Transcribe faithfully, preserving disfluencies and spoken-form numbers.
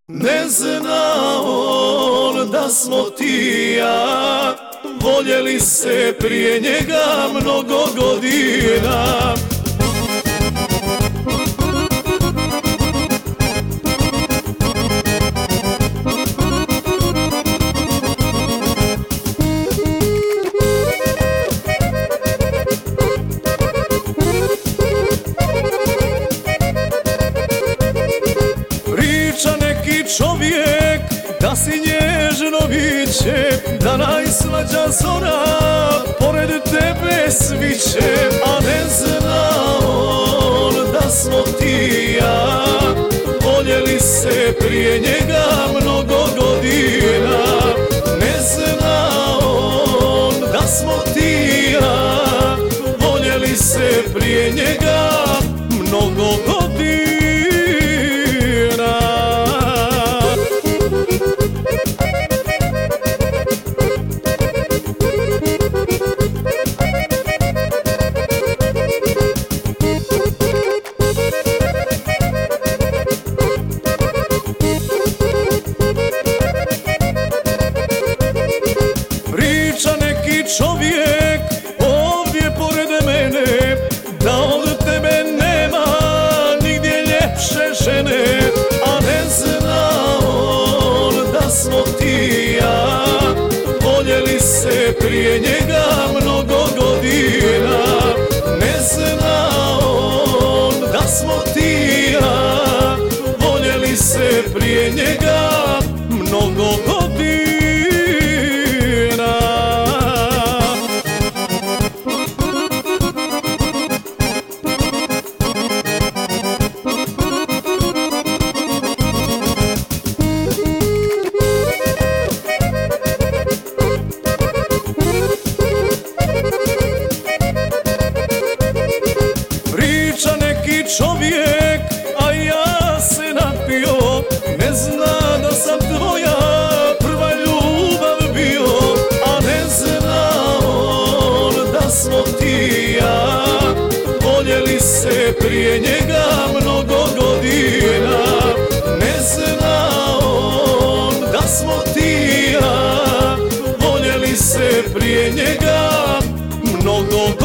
Ne zna on da smo ti i ja voljeli se prije njega mnogo godina. Priča neki čovjek da si nježno biće, da najslađa zora pored tebe sviće, a ne zna on da smo ti i ja voljeli se prije njega mnogo godina. Ne zna on da smo ti i ja voljeli se prije njega mnogo godina. Priča neki čovjek ovdje pored mene, da od tebe nema nigdje ljepše žene, a ne zna on da smo ti i ja voljeli se prije njega mnogo godina. Ne zna on da smo ti i ja voljeli se prije njega mnogo godina. Priča neki čovjek, a ja se napio, ne zna da sam tvoja prva ljubav bio, a ne zna on da smo ti i ja voljeli se prije njega mnogo godina. Ne zna on da smo ti i ja voljeli se prije njega mnogo godina.